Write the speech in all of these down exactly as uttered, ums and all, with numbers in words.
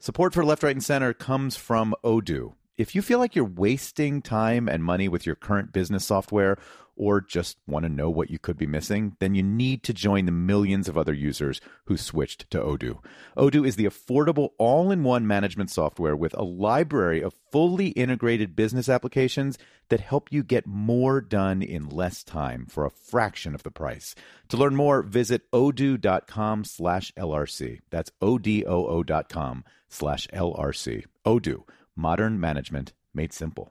Support for Left, Right, and Center comes from Odoo. If you feel like you're wasting time and money with your current business software, or just want to know what you could be missing, then you need to join the millions of other users who switched to Odoo. Odoo is the affordable all-in-one management software with a library of fully integrated business applications that help you get more done in less time for a fraction of the price. To learn more, visit odoo.com slash LRC. That's O-D-O-O dot com slash L-R-C. Odoo, modern management made simple.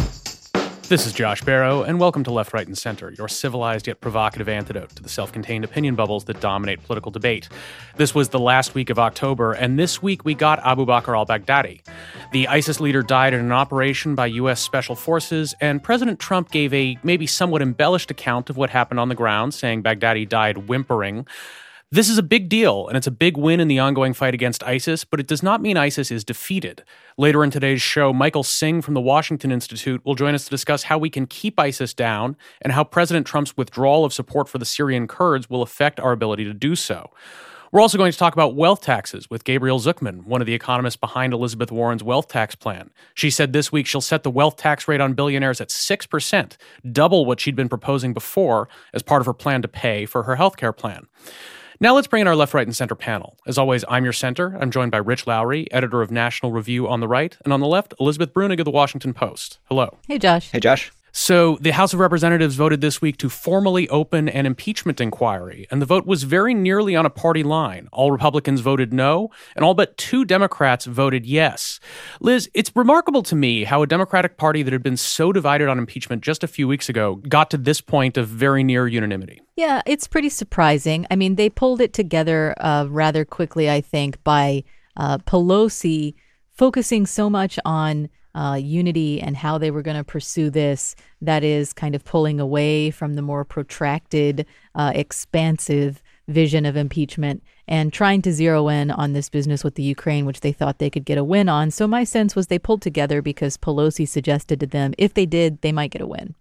This is Josh Barrow, and welcome to Left, Right, and Center, your civilized yet provocative antidote to the self-contained opinion bubbles that dominate political debate. This was the last week of October, and this week we got Abu Bakr al-Baghdadi. The ISIS leader died in an operation by U S Special Forces, and President Trump gave a maybe somewhat embellished account of what happened on the ground, saying Baghdadi died whimpering. This is a big deal, and it's a big win in the ongoing fight against ISIS, but it does not mean ISIS is defeated. Later in today's show, Michael Singh from the Washington Institute will join us to discuss how we can keep ISIS down and how President Trump's withdrawal of support for the Syrian Kurds will affect our ability to do so. We're also going to talk about wealth taxes with Gabriel Zucman, one of the economists behind Elizabeth Warren's wealth tax plan. She said this week she'll set the wealth tax rate on billionaires at six percent, double what she'd been proposing before as part of her plan to pay for her health care plan. Now let's bring in our Left, Right, and Center panel. As always, I'm your center. I'm joined by Rich Lowry, editor of National Review on the right, and on the left, Elizabeth Bruenig of the Washington Post. Hello. Hey, Josh. Hey, Josh. So the House of Representatives voted this week to formally open an impeachment inquiry, and the vote was very nearly on a party line. All Republicans voted no, and all but two Democrats voted yes. Liz, it's remarkable to me how a Democratic Party that had been so divided on impeachment just a few weeks ago got to this point of very near unanimity. Yeah, it's pretty surprising. I mean, they pulled it together uh, rather quickly, I think, by uh, Pelosi focusing so much on Uh, unity and how they were going to pursue this, that is kind of pulling away from the more protracted, uh, expansive vision of impeachment and trying to zero in on this business with the Ukraine, which they thought they could get a win on. So my sense was they pulled together because Pelosi suggested to them, if they did, they might get a win.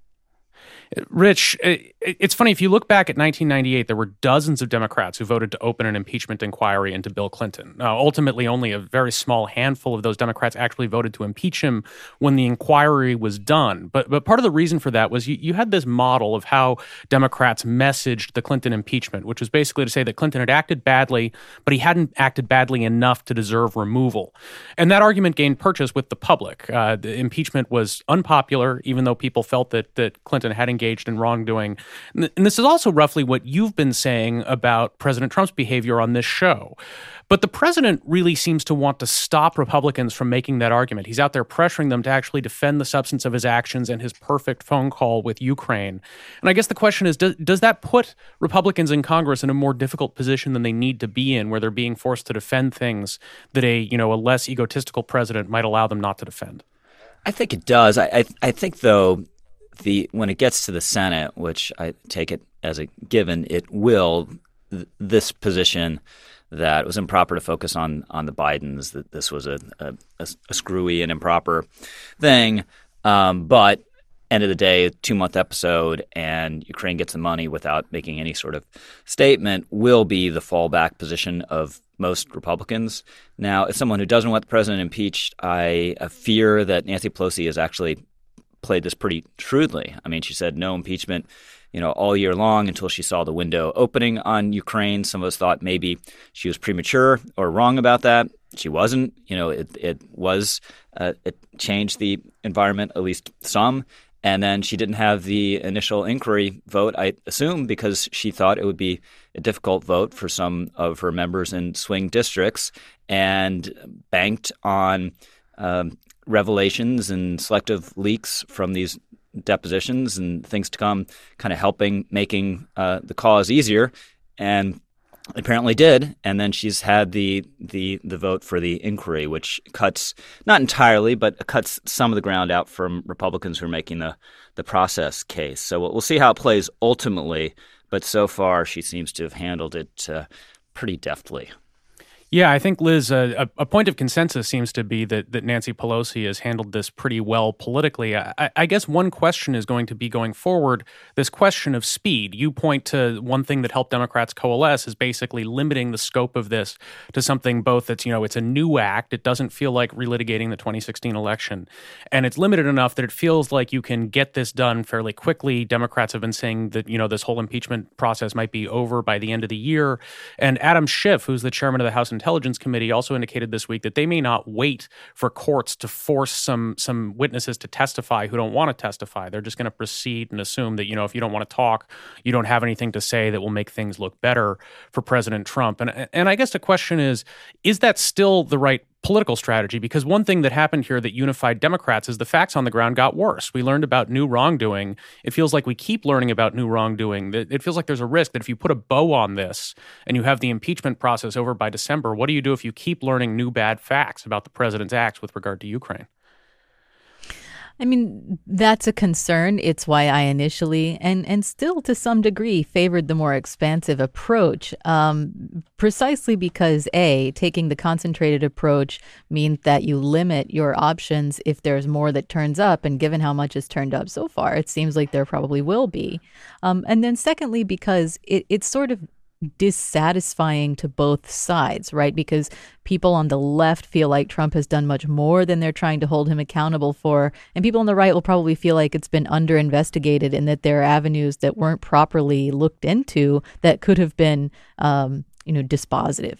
Rich, it's funny, if you look back at nineteen ninety-eight, there were dozens of Democrats who voted to open an impeachment inquiry into Bill Clinton. Now, ultimately, only a very small handful of those Democrats actually voted to impeach him when the inquiry was done. But but part of the reason for that was you, you had this model of how Democrats messaged the Clinton impeachment, which was basically to say that Clinton had acted badly, but he hadn't acted badly enough to deserve removal. And that argument gained purchase with the public. Uh, the impeachment was unpopular, even though people felt that, that Clinton had engaged in wrongdoing. And this is also roughly what you've been saying about President Trump's behavior on this show. But the president really seems to want to stop Republicans from making that argument. He's out there pressuring them to actually defend the substance of his actions and his perfect phone call with Ukraine. And I guess the question is, does, does that put Republicans in Congress in a more difficult position than they need to be in, where they're being forced to defend things that a, you know, a less egotistical president might allow them not to defend? I think it does. I I, I think, though, The when it gets to the Senate, which I take it as a given, it will, th- this position that it was improper to focus on on the Bidens, that this was a, a, a screwy and improper thing. Um, but end of the day, a two-month episode and Ukraine gets the money without making any sort of statement will be the fallback position of most Republicans. Now, as someone who doesn't want the president impeached, I, I fear that Nancy Pelosi is actually played this pretty shrewdly. I mean, she said no impeachment, you know, all year long until she saw the window opening on Ukraine. Some of us thought maybe she was premature or wrong about that. She wasn't. You know, it it was uh, it changed the environment, at least some. And then she didn't have the initial inquiry vote, I assume, because she thought it would be a difficult vote for some of her members in swing districts, and banked on um, revelations and selective leaks from these depositions and things to come, kind of helping making uh, the cause easier, and apparently did. And then she's had the the the vote for the inquiry, which cuts, not entirely, but cuts some of the ground out from Republicans who are making the the process case. So we'll, we'll see how it plays ultimately. But so far, she seems to have handled it uh, pretty deftly. Yeah, I think, Liz, uh, a, a point of consensus seems to be that, that Nancy Pelosi has handled this pretty well politically. I, I guess one question is going to be going forward, this question of speed. You point to one thing that helped Democrats coalesce is basically limiting the scope of this to something both that's, you know, it's a new act. It doesn't feel like relitigating the twenty sixteen election. And it's limited enough that it feels like you can get this done fairly quickly. Democrats have been saying that, you know, this whole impeachment process might be over by the end of the year. And Adam Schiff, who's the chairman of the House Intelligence Committee, also indicated this week that they may not wait for courts to force some some witnesses to testify who don't want to testify. They're just going to proceed and assume that, you know, if you don't want to talk, you don't have anything to say that will make things look better for President Trump. And and I guess the question is, is that still the right political strategy? Because one thing that happened here that unified Democrats is the facts on the ground got worse. We learned about new wrongdoing. It feels like we keep learning about new wrongdoing. It feels like there's a risk that if you put a bow on this and you have the impeachment process over by December, what do you do if you keep learning new bad facts about the president's acts with regard to Ukraine? I mean, that's a concern. It's why I initially, and, and still to some degree, favored the more expansive approach, um, precisely because, A, taking the concentrated approach means that you limit your options if there's more that turns up. And given how much has turned up so far, it seems like there probably will be. Um, and then secondly, because it, it's sort of dissatisfying to both sides, right? Because people on the left feel like Trump has done much more than they're trying to hold him accountable for. And people on the right will probably feel like it's been under investigated and that there are avenues that weren't properly looked into that could have been, um, you know, dispositive.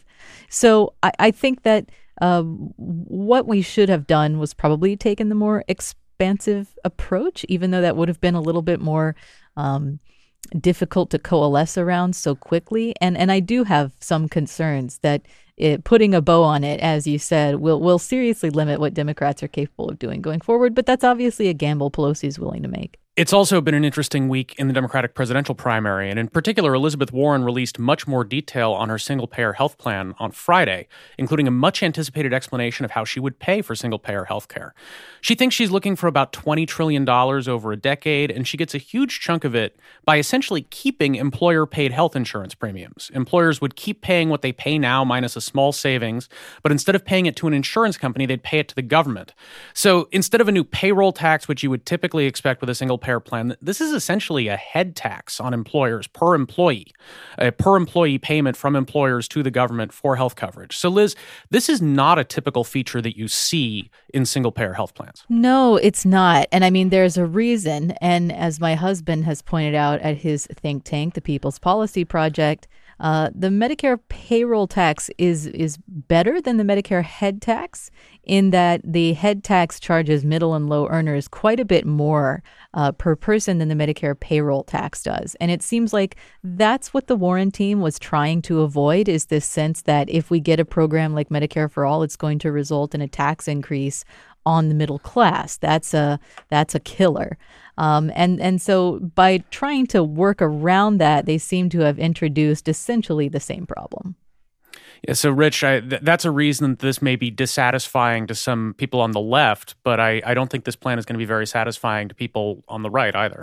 So I, I think that uh, what we should have done was probably taken the more expansive approach, even though that would have been a little bit more um, difficult to coalesce around so quickly. And and I do have some concerns that it, putting a bow on it, as you said, will will seriously limit what Democrats are capable of doing going forward. But that's obviously a gamble Pelosi is willing to make. It's also been an interesting week in the Democratic presidential primary, and in particular, Elizabeth Warren released much more detail on her single-payer health plan on Friday, including a much-anticipated explanation of how she would pay for single-payer health care. She thinks she's looking for about twenty trillion dollars over a decade, and she gets a huge chunk of it by essentially keeping employer-paid health insurance premiums. Employers would keep paying what they pay now minus a small savings, but instead of paying it to an insurance company, they'd pay it to the government. So instead of a new payroll tax, which you would typically expect with a single-payer plan, this is essentially a head tax on employers per employee, a per employee payment from employers to the government for health coverage. So, Liz, this is not a typical feature that you see in single-payer health plans. No, it's not. And I mean, there's a reason. And as my husband has pointed out at his think tank, the People's Policy Project, Uh, the Medicare payroll tax is is better than the Medicare head tax in that the head tax charges middle and low earners quite a bit more uh, per person than the Medicare payroll tax does. And it seems like that's what the Warren team was trying to avoid, is this sense that if we get a program like Medicare for All, it's going to result in a tax increase on the middle class. That's a that's a killer. Um, and, and so by trying to work around that, they seem to have introduced essentially the same problem. Yeah, so, Rich, I, th- that's a reason that this may be dissatisfying to some people on the left, but I, I don't think this plan is going to be very satisfying to people on the right either.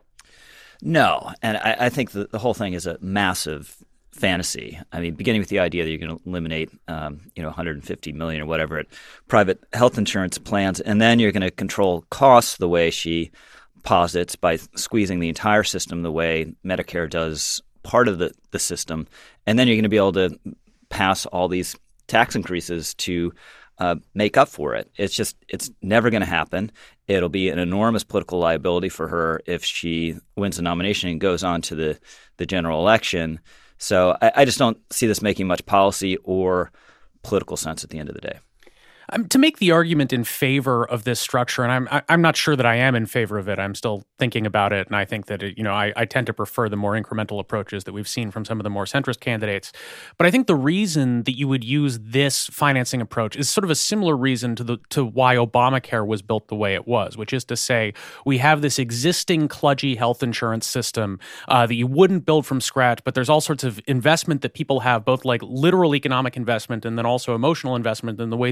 No, and I, I think the, the whole thing is a massive fantasy. I mean, beginning with the idea that you're going to eliminate, um, you know, one hundred fifty million or whatever at private health insurance plans, and then you're going to control costs the way she posits by squeezing the entire system the way Medicare does part of the, the system. And then you're going to be able to pass all these tax increases to uh, make up for it. It's just, it's never going to happen. It'll be an enormous political liability for her if she wins the nomination and goes on to the, the general election. So I, I just don't see this making much policy or political sense at the end of the day. Um, to make the argument in favor of this structure, and I'm I'm not sure that I am in favor of it. I'm still thinking about it, and I think that it, you know I, I tend to prefer the more incremental approaches that we've seen from some of the more centrist candidates. But I think the reason that you would use this financing approach is sort of a similar reason to the to why Obamacare was built the way it was, which is to say we have this existing kludgy health insurance system uh, that you wouldn't build from scratch, but there's all sorts of investment that people have, both like literal economic investment and then also emotional investment in the way that things work.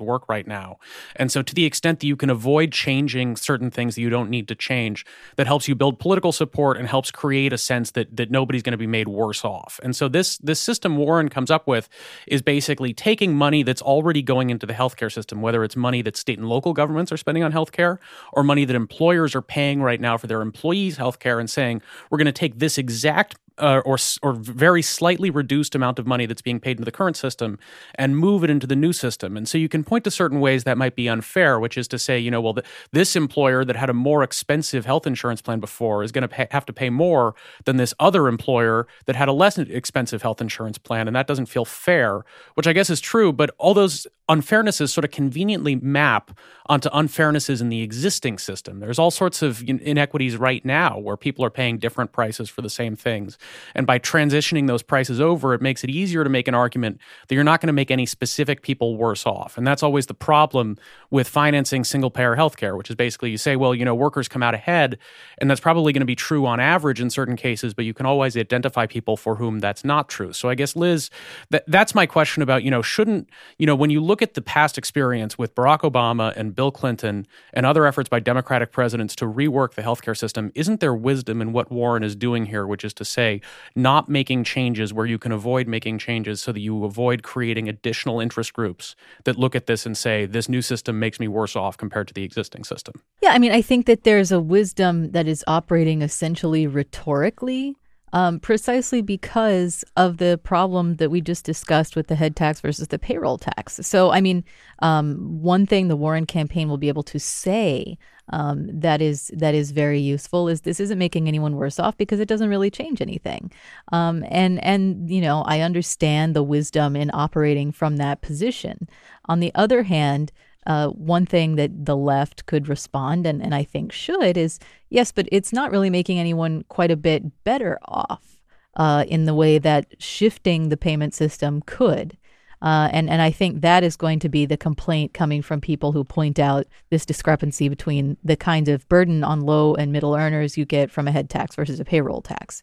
work right now. And so to the extent that you can avoid changing certain things that you don't need to change, that helps you build political support and helps create a sense that that nobody's going to be made worse off. And so this this system Warren comes up with is basically taking money that's already going into the healthcare system, whether it's money that state and local governments are spending on healthcare or money that employers are paying right now for their employees' healthcare, and saying, we're going to take this exact Uh, or or very slightly reduced amount of money that's being paid into the current system and move it into the new system. And so you can point to certain ways that might be unfair, which is to say, you know, well, the, this employer that had a more expensive health insurance plan before is going to have to pay more than this other employer that had a less expensive health insurance plan, and that doesn't feel fair, which I guess is true, but all those unfairnesses sort of conveniently map onto unfairnesses in the existing system. There's all sorts of inequities right now where people are paying different prices for the same things. And by transitioning those prices over, it makes it easier to make an argument that you're not going to make any specific people worse off. And that's always the problem with financing single-payer healthcare, which is basically you say, well, you know, workers come out ahead, and that's probably going to be true on average in certain cases, but you can always identify people for whom that's not true. So I guess, Liz, that, that's my question about, you know, shouldn't, you know, when you look at the past experience with Barack Obama and Bill Clinton and other efforts by Democratic presidents to rework the healthcare system, isn't there wisdom in what Warren is doing here, which is to say, not making changes where you can avoid making changes so that you avoid creating additional interest groups that look at this and say, this new system makes me worse off compared to the existing system? Yeah, I mean, I think that there's a wisdom that is operating essentially rhetorically, um, precisely because of the problem that we just discussed with the head tax versus the payroll tax. So, I mean, um, one thing the Warren campaign will be able to say um, that is that is very useful is this isn't making anyone worse off because it doesn't really change anything. Um, and, and, you know, I understand the wisdom in operating from that position. On the other hand, Uh, one thing that the left could respond, and, and I think should, is yes, but it's not really making anyone quite a bit better off uh, in the way that shifting the payment system could. Uh, and, and I think that is going to be the complaint coming from people who point out this discrepancy between the kind of burden on low and middle earners you get from a head tax versus a payroll tax.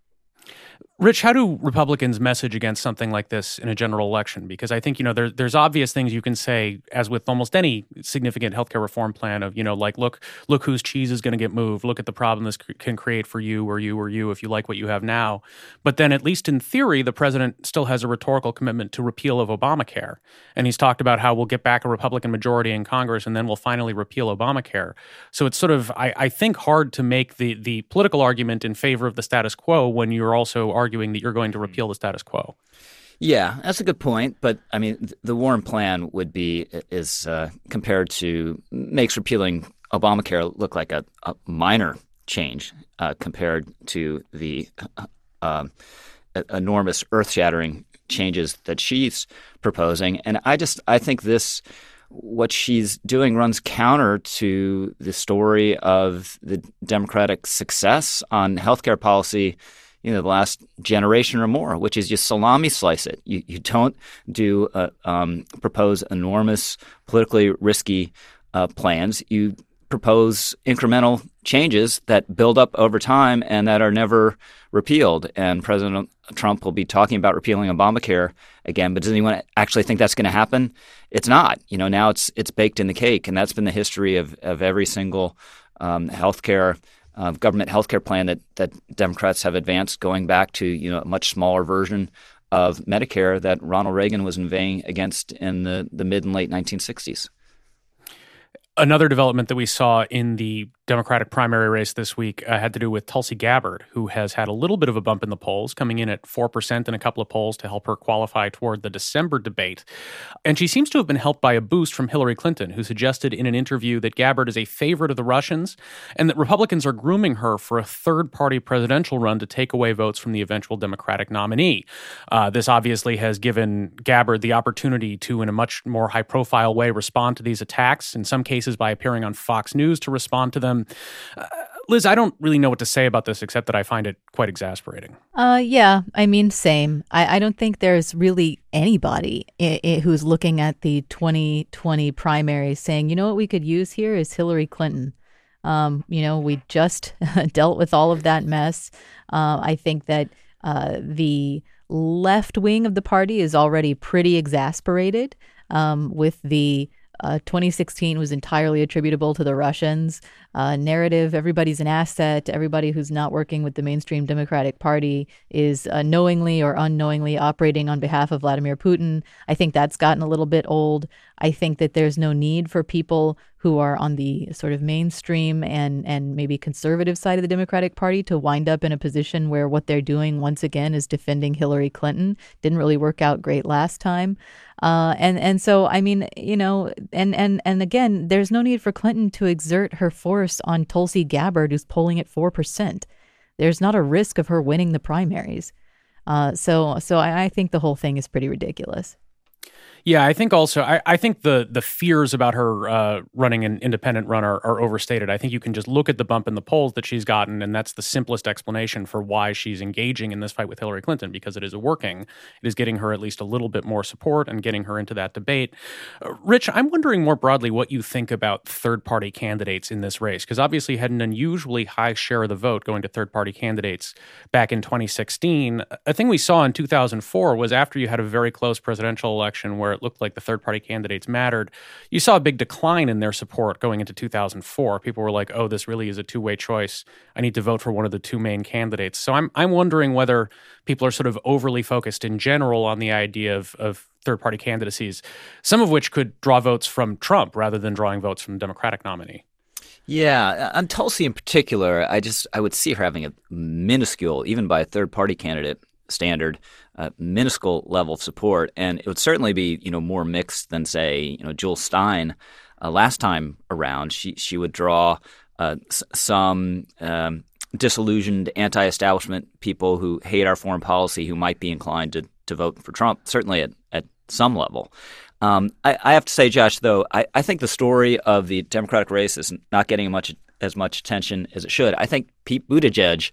Rich, how do Republicans message against something like this in a general election? Because I think, you know, there, there's obvious things you can say, as with almost any significant healthcare reform plan, of, you know, like, look, look whose cheese is going to get moved. Look at the problem this c- can create for you or you or you if you like what you have now. But then, at least in theory, the president still has a rhetorical commitment to repeal of Obamacare. And he's talked about how we'll get back a Republican majority in Congress and then we'll finally repeal Obamacare. So it's sort of, I, I think, hard to make the, the political argument in favor of the status quo when you're also arguing that you're going to repeal the status quo. Yeah, that's a good point. But I mean, the Warren plan would be is uh, compared to makes repealing Obamacare look like a, a minor change uh, compared to the uh, uh, enormous, earth-shattering changes that she's proposing. And I just I think this. What she's doing runs counter to the story of the Democratic success on healthcare policy, you know, the last generation or more, which is you salami slice it. You you don't do uh, um, propose enormous politically risky uh, plans. You propose incremental changes that build up over time and that are never repealed. And President Trump will be talking about repealing Obamacare again, but does anyone actually think that's going to happen? It's not. You know, now it's it's baked in the cake, and that's been the history of of every single um, healthcare. Uh, government healthcare plan that, that Democrats have advanced, going back to, you know, a much smaller version of Medicare that Ronald Reagan was inveighing against in the, the mid and late nineteen sixties. Another development that we saw in the Democratic primary race this week uh, had to do with Tulsi Gabbard, who has had a little bit of a bump in the polls, coming in at four percent in a couple of polls to help her qualify toward the December debate. And she seems to have been helped by a boost from Hillary Clinton, who suggested in an interview that Gabbard is a favorite of the Russians and that Republicans are grooming her for a third-party presidential run to take away votes from the eventual Democratic nominee. Uh, this obviously has given Gabbard the opportunity to, in a much more high-profile way, respond to these attacks, in some cases by appearing on Fox News to respond to them. Uh, Liz, I don't really know what to say about this except that I find it quite exasperating. Uh, yeah, I mean, same. I, I don't think there's really anybody I- I who's looking at the twenty twenty primary saying, you know what we could use here is Hillary Clinton. Um, you know, we just dealt with all of that mess. Uh, I think that uh, the left wing of the party is already pretty exasperated. um, with the uh, twenty sixteen was entirely attributable to the Russians uh, narrative. Everybody's an asset. Everybody who's not working with the mainstream Democratic Party is uh, knowingly or unknowingly operating on behalf of Vladimir Putin. I think that's gotten a little bit old. I think that there's no need for people who are on the sort of mainstream and and maybe conservative side of the Democratic Party to wind up in a position where what they're doing once again is defending Hillary Clinton. Didn't really work out great last time. Uh, and and so, I mean, you know, and, and, and again, there's no need for Clinton to exert her force on Tulsi Gabbard, who's polling at four percent. There's not a risk of her winning the primaries. Uh, so so I, I think the whole thing is pretty ridiculous. Yeah, I think also, I, I think the the fears about her uh, running an independent run are, are overstated. I think you can just look at the bump in the polls that she's gotten, and that's the simplest explanation for why she's engaging in this fight with Hillary Clinton, because it is working. It is getting her at least a little bit more support and getting her into that debate. Uh, Rich, I'm wondering more broadly what you think about third-party candidates in this race, because obviously you had an unusually high share of the vote going to third-party candidates back in twenty sixteen. A thing we saw in two thousand four was after you had a very close presidential election where it looked like the third-party candidates mattered, you saw a big decline in their support going into two thousand four. People were like, oh, this really is a two-way choice. I need to vote for one of the two main candidates. So I'm I'm wondering whether people are sort of overly focused in general on the idea of, of third-party candidacies, some of which could draw votes from Trump rather than drawing votes from the Democratic nominee. Yeah, on Tulsi in particular, I just I would see her having a minuscule, even by a third-party candidate standard, uh, minuscule level of support, and it would certainly be, you know, more mixed than, say, you know, Jill Stein uh, last time around. She she would draw uh, s- some um, disillusioned anti-establishment people who hate our foreign policy, who might be inclined to to vote for Trump, certainly at at some level. Um, I, I have to say, Josh, though, I, I think the story of the Democratic race is not getting much as much attention as it should. I think Pete Buttigieg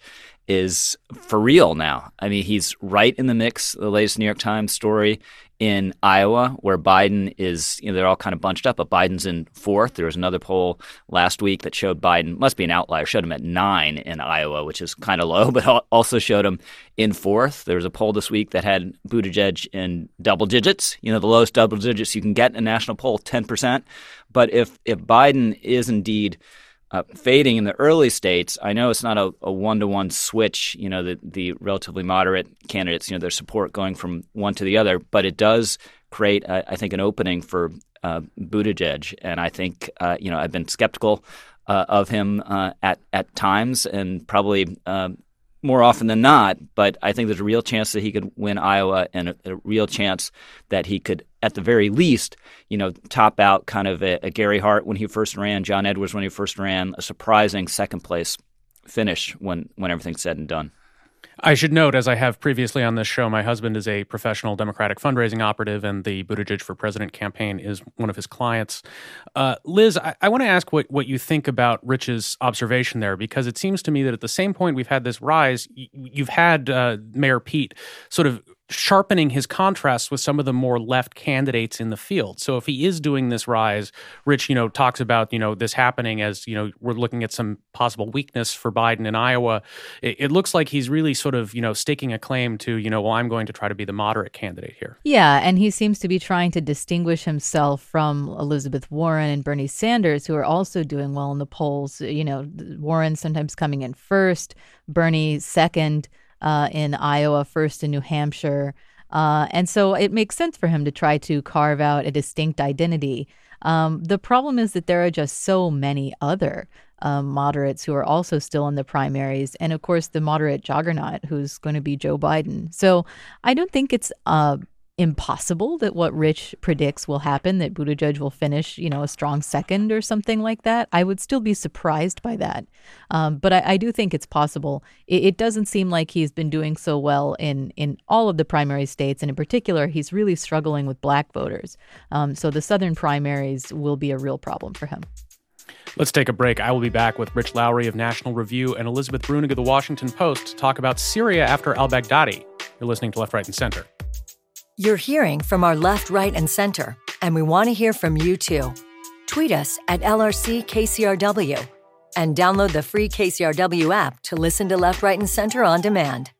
is for real now. I mean, he's right in the mix. The latest New York Times story in Iowa, where Biden is, you know, they're all kind of bunched up, but Biden's in fourth. There was another poll last week that showed Biden, must be an outlier, showed him at nine in Iowa, which is kind of low, but also showed him in fourth. There was a poll this week that had Buttigieg in double digits, you know, the lowest double digits you can get in a national poll, ten percent. But if if Biden is indeed Uh, fading in the early states, I know it's not a, a one-to-one switch, you know, the, the relatively moderate candidates, you know, their support going from one to the other, but it does create, uh, I think, an opening for uh, Buttigieg. And I think, uh, you know, I've been skeptical uh, of him uh, at, at times and probably uh, more often than not, but I think there's a real chance that he could win Iowa and a, a real chance that he could, at the very least, you know, top out kind of a, a Gary Hart when he first ran, John Edwards when he first ran, a surprising second place finish when, when everything's said and done. I should note, as I have previously on this show, my husband is a professional Democratic fundraising operative, and the Buttigieg for President campaign is one of his clients. Uh, Liz, I, I want to ask what, what you think about Rich's observation there, because it seems to me that at the same point we've had this rise, y- you've had uh, Mayor Pete sort of sharpening his contrasts with some of the more left candidates in the field. So if he is doing this rise, Rich, you know, talks about, you know, this happening as, you know, we're looking at some possible weakness for Biden in Iowa. It, it looks like he's really sort of, you know, staking a claim to, you know, well, I'm going to try to be the moderate candidate here. Yeah, and he seems to be trying to distinguish himself from Elizabeth Warren and Bernie Sanders, who are also doing well in the polls. You know, Warren sometimes coming in first, Bernie second, Uh, in Iowa, first in New Hampshire. Uh, and so it makes sense for him to try to carve out a distinct identity. Um, the problem is that there are just so many other um, moderates who are also still in the primaries. And of course, the moderate juggernaut who's going to be Joe Biden. So I don't think it's uh, impossible that what Rich predicts will happen, that Buttigieg will finish, you know, a strong second or something like that. I would still be surprised by that. Um, but I, I do think it's possible. It, it doesn't seem like he's been doing so well in, in all of the primary states. And in particular, he's really struggling with black voters. Um, so the southern primaries will be a real problem for him. Let's take a break. I will be back with Rich Lowry of National Review and Elizabeth Brunig of The Washington Post to talk about Syria after al-Baghdadi. You're listening to Left, Right, and Center. You're hearing from our left, right, and center, and we want to hear from you too. Tweet us at L R C K C R W and download the free K C R W app to listen to Left, Right, and Center on demand.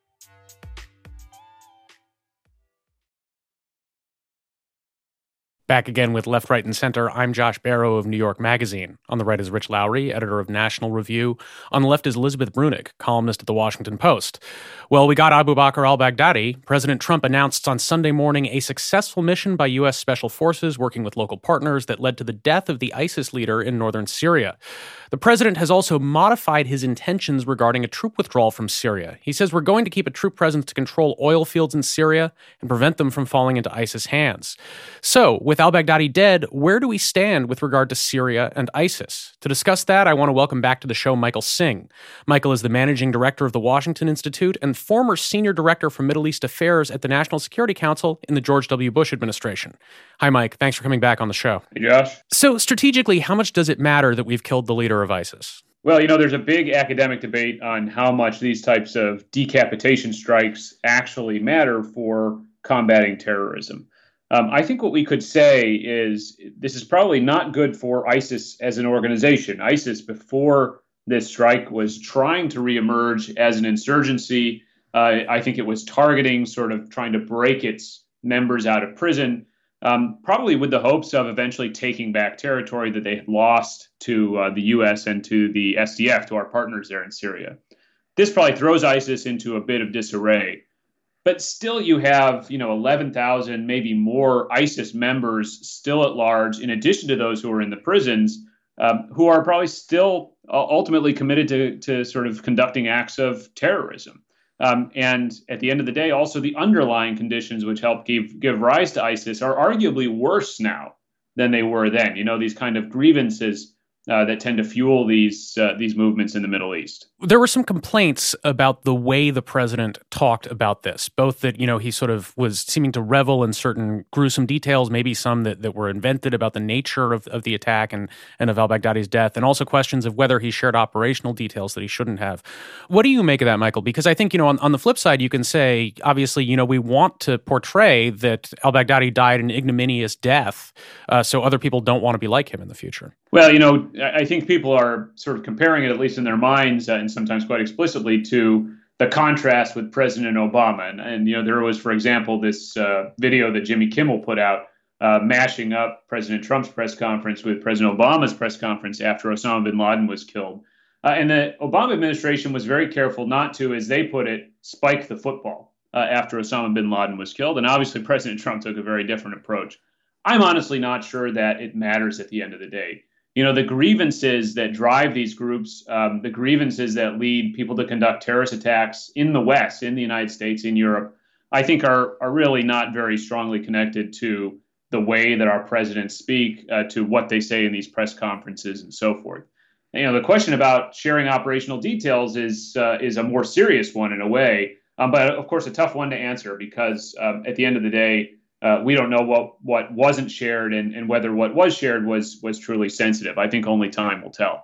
Back again with Left, Right, and Center. I'm Josh Barro of New York Magazine. On the right is Rich Lowry, editor of National Review. On the left is Elizabeth Bruenig, columnist at The Washington Post. Well, we got Abu Bakr al-Baghdadi. President Trump announced on Sunday morning a successful mission by U S Special Forces working with local partners that led to the death of the ISIS leader in northern Syria. The president has also modified his intentions regarding a troop withdrawal from Syria. He says we're going to keep a troop presence to control oil fields in Syria and prevent them from falling into ISIS hands. So, with al-Baghdadi dead, where do we stand with regard to Syria and ISIS? To discuss that, I want to welcome back to the show Michael Singh. Michael is the managing director of the Washington Institute and former senior director for Middle East Affairs at the National Security Council in the George W. Bush administration. Hi, Mike. Thanks for coming back on the show. Hey, Josh. So, strategically, how much does it matter that we've killed the leader of ISIS? Well, you know, there's a big academic debate on how much these types of decapitation strikes actually matter for combating terrorism. Um, I think what we could say is this is probably not good for ISIS as an organization. ISIS, before this strike, was trying to reemerge as an insurgency. Uh, I think it was targeting, sort of trying to break its members out of prison, um, probably with the hopes of eventually taking back territory that they had lost to uh, the U S and to the S D F, to our partners there in Syria. This probably throws ISIS into a bit of disarray. But still, you have, you know, eleven thousand, maybe more ISIS members still at large, in addition to those who are in the prisons, um, who are probably still uh, ultimately committed to, to sort of conducting acts of terrorism. Um, and at the end of the day, also the underlying conditions which help give, give rise to ISIS are arguably worse now than they were then. You know, these kind of grievances Uh, that tend to fuel these uh, these movements in the Middle East. There were some complaints about the way the president talked about this, both that, you know, he sort of was seeming to revel in certain gruesome details, maybe some that, that were invented about the nature of, of the attack and, and of al-Baghdadi's death, and also questions of whether he shared operational details that he shouldn't have. What do you make of that, Michael? Because I think, you know, on, on the flip side, you can say, obviously, you know, we want to portray that al-Baghdadi died an ignominious death, uh, so other people don't want to be like him in the future. Well, you know, I think people are sort of comparing it, at least in their minds, uh, and sometimes quite explicitly, to the contrast with President Obama. And, and you know, there was, for example, this uh, video that Jimmy Kimmel put out uh, mashing up President Trump's press conference with President Obama's press conference after Osama bin Laden was killed. Uh, and the Obama administration was very careful not to, as they put it, spike the football uh, after Osama bin Laden was killed. And obviously, President Trump took a very different approach. I'm honestly not sure that it matters at the end of the day. You know, the grievances that drive these groups, um, the grievances that lead people to conduct terrorist attacks in the West, in the United States, in Europe, I think are are really not very strongly connected to the way that our presidents speak, uh, to what they say in these press conferences and so forth. And, you know, the question about sharing operational details is uh, is a more serious one in a way, um, but of course a tough one to answer because um, at the end of the day, Uh, we don't know what, what wasn't shared and, and whether what was shared was was truly sensitive. I think only time will tell.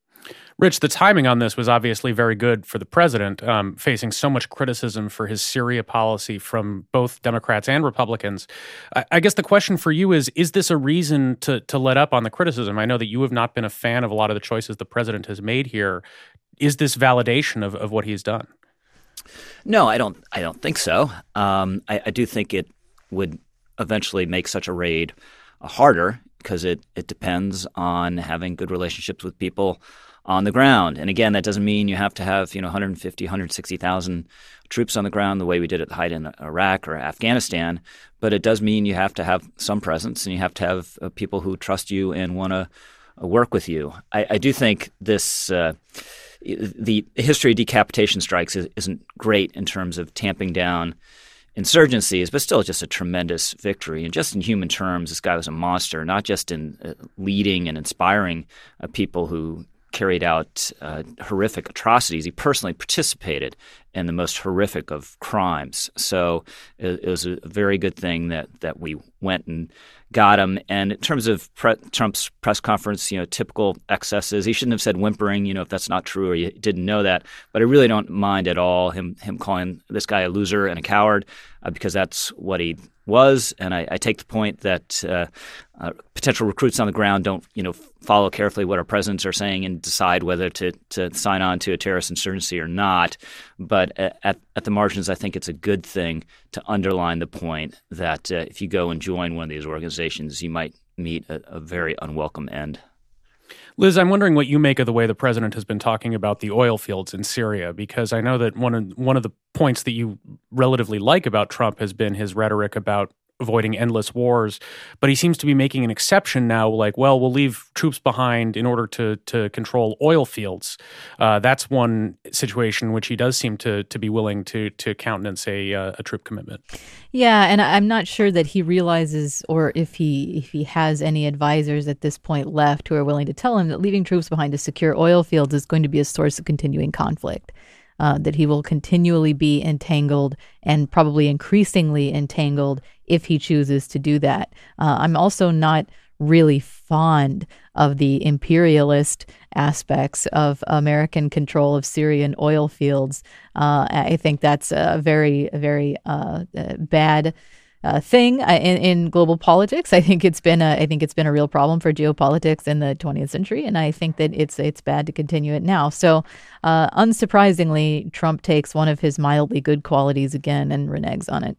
Rich, the timing on this was obviously very good for the president, um, facing so much criticism for his Syria policy from both Democrats and Republicans. I, I guess the question for you is, is this a reason to to let up on the criticism? I know that you have not been a fan of a lot of the choices the president has made here. Is this validation of, of what he's done? No, I don't I don't think so. Um, I, I do think it would eventually make such a raid uh, harder because it, it depends on having good relationships with people on the ground. And again, that doesn't mean you have to have, you know, one hundred fifty, one hundred sixty thousand troops on the ground the way we did at the height in Iraq or Afghanistan. But it does mean you have to have some presence and you have to have uh, people who trust you and want to uh, work with you. I, I do think this uh, the history of decapitation strikes is, isn't great in terms of tamping down insurgencies, but still just a tremendous victory. And just in human terms, this guy was a monster, not just in uh, leading and inspiring uh, people who carried out uh, horrific atrocities. He personally participated in the most horrific of crimes. So it, it was a very good thing that that we went and got him. And in terms of pre- Trump's press conference, you know, typical excesses, he shouldn't have said whimpering, you know, if that's not true or you didn't know that. But I really don't mind at all him him calling this guy a loser and a coward uh, because that's what he was, and I, I take the point that uh, uh, potential recruits on the ground don't, you know, follow carefully what our presidents are saying and decide whether to to sign on to a terrorist insurgency or not. But at at the margins, I think it's a good thing to underline the point that uh, if you go and join one of these organizations, you might meet a, a very unwelcome end. Liz, I'm wondering what you make of the way the president has been talking about the oil fields in Syria, because I know that one of one of the points that you relatively like about Trump has been his rhetoric about avoiding endless wars, but he seems to be making an exception now, like, well, we'll leave troops behind in order to to control oil fields. Uh, that's one situation in which he does seem to to be willing to to countenance a uh, a troop commitment. Yeah, and I'm not sure that he realizes, or if he if he has any advisors at this point left who are willing to tell him that leaving troops behind to secure oil fields is going to be a source of continuing conflict. Uh, that he will continually be entangled and probably increasingly entangled if he chooses to do that. Uh, I'm also not really fond of the imperialist aspects of American control of Syrian oil fields. Uh, I think that's a very, very uh, bad Uh, thing uh, in, in global politics. I think it's been a I think it's been a real problem for geopolitics in the twentieth century, and I think that it's it's bad to continue it now. So, uh, unsurprisingly, Trump takes one of his mildly good qualities again and reneges on it.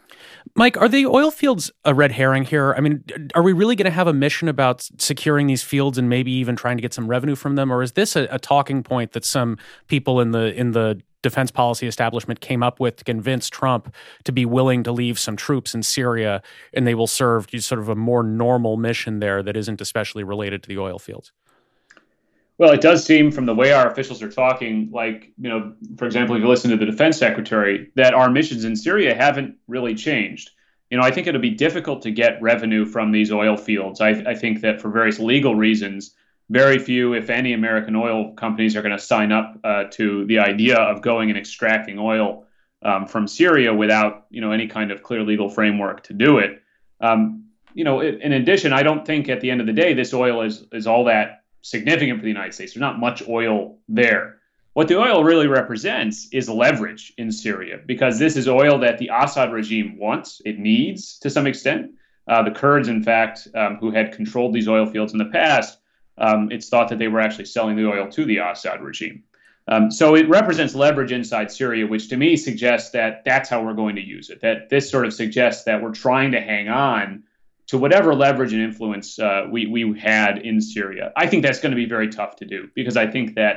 Mike, are the oil fields a red herring here? I mean, are we really going to have a mission about securing these fields and maybe even trying to get some revenue from them, or is this a, a talking point that some people in the in the defense policy establishment came up with to convince Trump to be willing to leave some troops in Syria, and they will serve sort of a more normal mission there that isn't especially related to the oil fields? Well, it does seem from the way our officials are talking, like, you know, for example, if you listen to the defense secretary, that our missions in Syria haven't really changed. You know, I think it'll be difficult to get revenue from these oil fields. I, I think that for various legal reasons, very few, if any, American oil companies are going to sign up uh, to the idea of going and extracting oil um, from Syria without, you know, any kind of clear legal framework to do it. Um, you know, in addition, I don't think at the end of the day this oil is is all that significant for the United States. There's not much oil there. What the oil really represents is leverage in Syria, because this is oil that the Assad regime wants, it needs to some extent. Uh, the Kurds, in fact, um, who had controlled these oil fields in the past, Um, it's thought that they were actually selling the oil to the Assad regime. Um, so it represents leverage inside Syria, which to me suggests that that's how we're going to use it, that this sort of suggests that we're trying to hang on to whatever leverage and influence uh, we, we had in Syria. I think that's going to be very tough to do, because I think that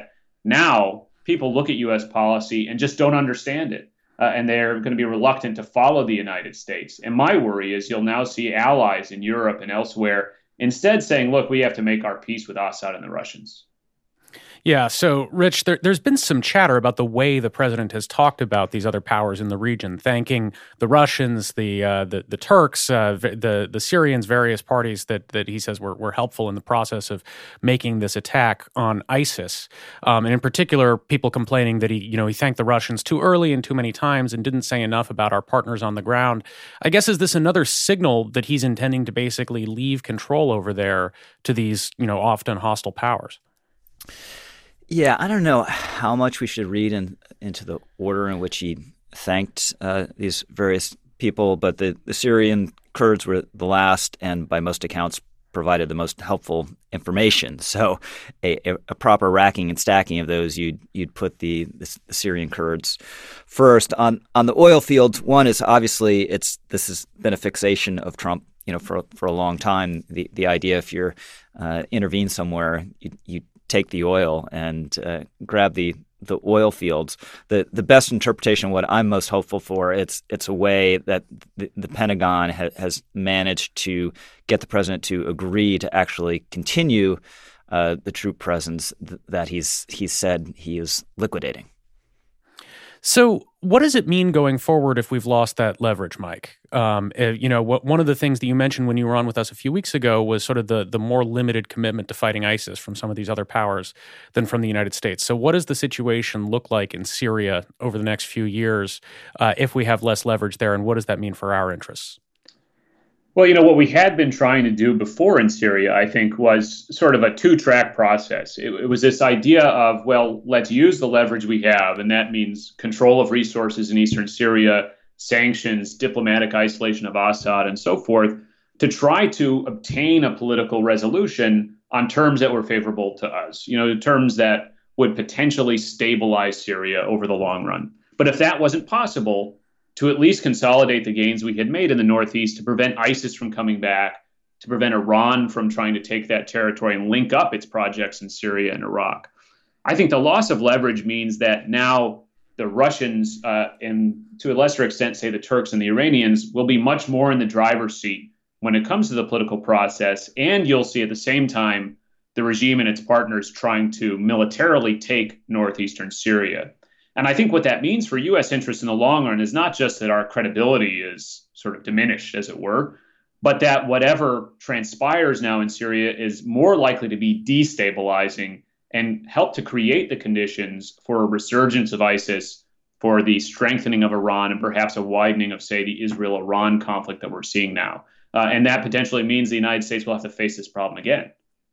now people look at U S policy and just don't understand it. Uh, and they're going to be reluctant to follow the United States. And my worry is you'll now see allies in Europe and elsewhere instead saying, look, we have to make our peace with Assad and the Russians. Yeah. So, Rich, there, there's been some chatter about the way the president has talked about these other powers in the region, thanking the Russians, the uh, the, the Turks, uh, the the Syrians, various parties that that he says were, were helpful in the process of making this attack on ISIS. Um, and in particular, people complaining that he, you know, he thanked the Russians too early and too many times and didn't say enough about our partners on the ground. I guess, is this another signal that he's intending to basically leave control over there to these, you know, often hostile powers? Yeah, I don't know how much we should read in, into the order in which he thanked uh, these various people, but the, the Syrian Kurds were the last and by most accounts provided the most helpful information. So a, a proper racking and stacking of those, you'd, you'd put the, the Syrian Kurds first. On on the oil fields, one is obviously it's this has been a fixation of Trump, you know, for, for a long time. The, the idea if you're uh, intervene somewhere, you, you take the oil and uh, grab the the oil fields. The the best interpretation, what I'm most hopeful for, it's it's a way that the, the Pentagon ha, has managed to get the president to agree to actually continue uh, the troop presence th- that he's he's said he is liquidating. So what does it mean going forward if we've lost that leverage, Mike? Um, you know, what, one of the things that you mentioned when you were on with us a few weeks ago was sort of the the more limited commitment to fighting ISIS from some of these other powers than from the United States. So what does the situation look like in Syria over the next few years uh, if we have less leverage there, and what does that mean for our interests? Well, you know, what we had been trying to do before in Syria, I think, was sort of a two-track process. It, it was this idea of, well, let's use the leverage we have, and that means control of resources in eastern Syria, sanctions, diplomatic isolation of Assad, and so forth, to try to obtain a political resolution on terms that were favorable to us, you know, terms that would potentially stabilize Syria over the long run. But if that wasn't possible, to at least consolidate the gains we had made in the Northeast to prevent ISIS from coming back, to prevent Iran from trying to take that territory and link up its projects in Syria and Iraq. I think the loss of leverage means that now the Russians, uh, and to a lesser extent, say the Turks and the Iranians, will be much more in the driver's seat when it comes to the political process. And you'll see at the same time the regime and its partners trying to militarily take northeastern Syria. And I think what that means for U S interests in the long run is not just that our credibility is sort of diminished, as it were, but that whatever transpires now in Syria is more likely to be destabilizing and help to create the conditions for a resurgence of ISIS, for the strengthening of Iran, and perhaps a widening of, say, the Israel-Iran conflict that we're seeing now. Uh, and that potentially means the United States will have to face this problem again.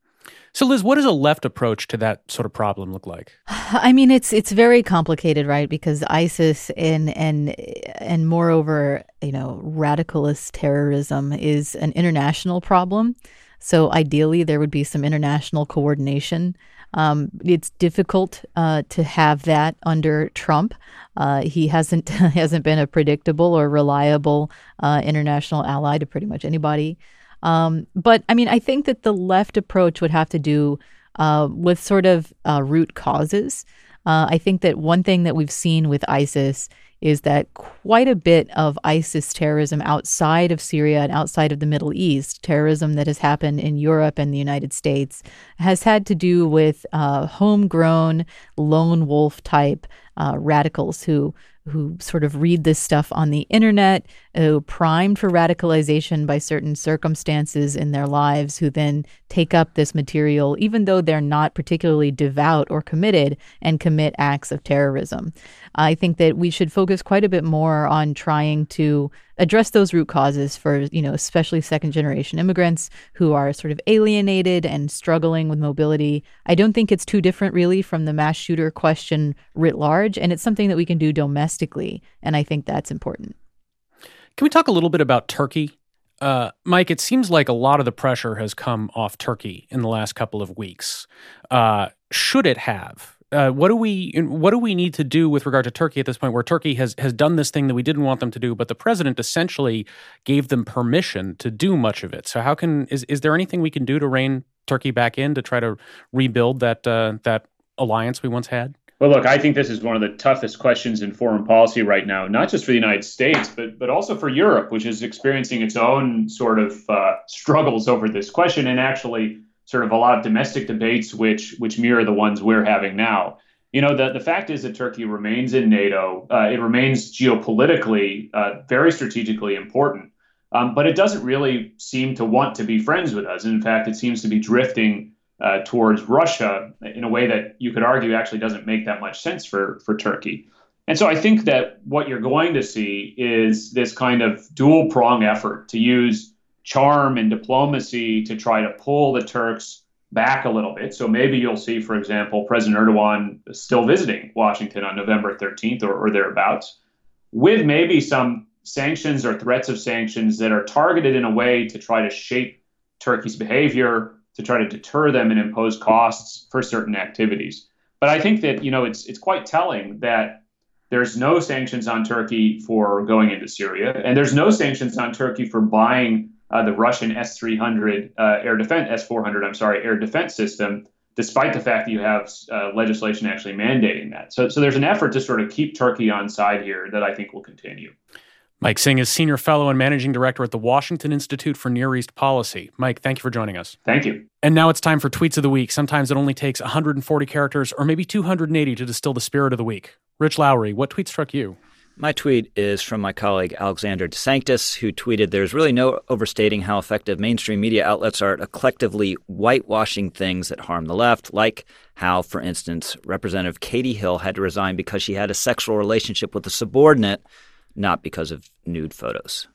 So, Liz, what does a left approach to that sort of problem look like? I mean, it's it's very complicated, right? Because ISIS and and and moreover, you know, radicalist terrorism is an international problem. So ideally, there would be some international coordination. Um, it's difficult uh, to have that under Trump. Uh, he hasn't hasn't been a predictable or reliable uh, international ally to pretty much anybody. Um, but I mean, I think that the left approach would have to do uh, with sort of uh, root causes. Uh, I think that one thing that we've seen with ISIS is that quite a bit of ISIS terrorism outside of Syria and outside of the Middle East, terrorism that has happened in Europe and the United States, has had to do with uh, homegrown, lone wolf type uh, radicals who who sort of read this stuff on the internet, who primed for radicalization by certain circumstances in their lives, who then take up this material, even though they're not particularly devout or committed, and commit acts of terrorism. I think that we should focus quite a bit more on trying to address those root causes for, you know, especially second generation immigrants who are sort of alienated and struggling with mobility. I don't think it's too different really from the mass shooter question writ large, and it's something that we can do domestically, and I think that's important. Can we talk a little bit about Turkey? Uh, Mike, it seems like a lot of the pressure has come off Turkey in the last couple of weeks. Uh, should it have? Uh, what do we what do we need to do with regard to Turkey at this point, where Turkey has has done this thing that we didn't want them to do, but the president essentially gave them permission to do much of it? So how can is is there anything we can do to rein Turkey back in to try to rebuild that uh, that alliance we once had? Well, look, I think this is one of the toughest questions in foreign policy right now, not just for the United States, but but also for Europe, which is experiencing its own sort of uh, struggles over this question, and actually sort of a lot of domestic debates which which mirror the ones we're having now. You know, the, the fact is that Turkey remains in NATO. Uh, it remains geopolitically uh, very strategically important, um, but it doesn't really seem to want to be friends with us. And in fact, it seems to be drifting uh, towards Russia in a way that you could argue actually doesn't make that much sense for, for Turkey. And so I think that what you're going to see is this kind of dual prong effort to use charm and diplomacy to try to pull the Turks back a little bit. So maybe you'll see, for example, President Erdogan still visiting Washington on November thirteenth or, or thereabouts, with maybe some sanctions or threats of sanctions that are targeted in a way to try to shape Turkey's behavior, to try to deter them and impose costs for certain activities. But I think that, you know, it's it's quite telling that there's no sanctions on Turkey for going into Syria, and there's no sanctions on Turkey for buying Uh, the Russian S three hundred uh, air defense, S four hundred, I'm sorry, air defense system, despite the fact that you have uh, legislation actually mandating that. So, so there's an effort to sort of keep Turkey on side here that I think will continue. Mike Singh is Senior Fellow and Managing Director at the Washington Institute for Near East Policy. Mike, thank you for joining us. Thank you. And now it's time for Tweets of the Week. Sometimes it only takes one hundred forty characters or maybe two hundred eighty to distill the spirit of the week. Rich Lowry, what tweet struck you? My tweet is from my colleague Alexander DeSanctis, who tweeted, "There's really no overstating how effective mainstream media outlets are at collectively whitewashing things that harm the left, like how, for instance, Representative Katie Hill had to resign because she had a sexual relationship with a subordinate, not because of nude photos."